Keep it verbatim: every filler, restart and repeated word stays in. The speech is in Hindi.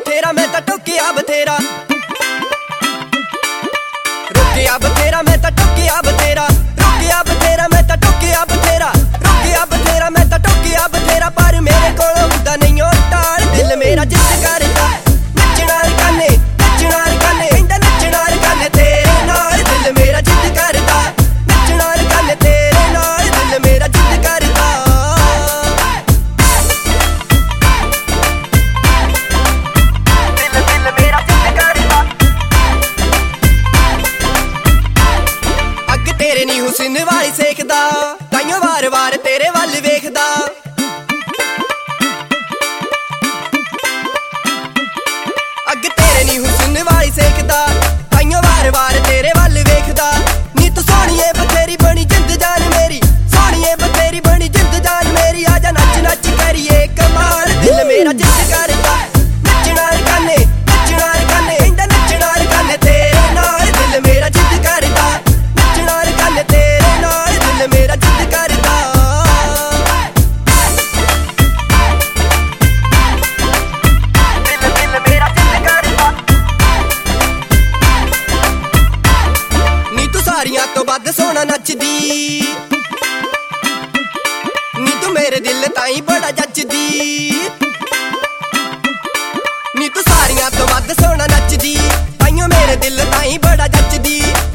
बथेरा मैं ता टोकिया बथेरा, रोकिया बथेरा मैं ता टोकिया बथेरा, रोकिया बथेरा मैं ता टोकिया बथेरा, रोकिया बथेरा मैं ता टोकिया बथेरा। पर मेरे कोलों हुंदा नहीं ओ टाल, दिल मेरा जिद करदा नच्चना रकाने नच्चना रकाने इंदा नच्चना रकाने तेरे नाल। दिल मेरा जिद करदा नच्चना रकाने तेरे नाल, दिल मेरा जिद करदा। दिल दिल मेरा जिद करदा। अग तेरे नी हुस्न वाली सेकदा, ताइयों वार वार तेरे वल वेखदा। अग तेरे नी हुस्न वाली सेकदा, ताइयों वार वार तेरे वल वेखदा। नी तू सोहणीए बथेरी बनी जिंद जान मेरी, सोहणीए बथेरी बनी जिंद जान मेरी। आजा नच नच करिए कमाल, दिल मेरा जिद करदा नच्चना रकाने नच्चना रकाने इंदा नच्चना रकाने तेरे नाल। दिल मेरा जिद करदा नच्चना रकाने तेरे नाल, दिल मेरा जिद करदा। दिल दिल मेरा जिद करदा। नी तू सारियां तो बद सोहना नचदी, नी तू मेरे दिल ताई बड़ा जचदी। नी तू सारियां तो बद सोहना नचदी, ताइयों मेरे दिल ताई बड़ा जचदी।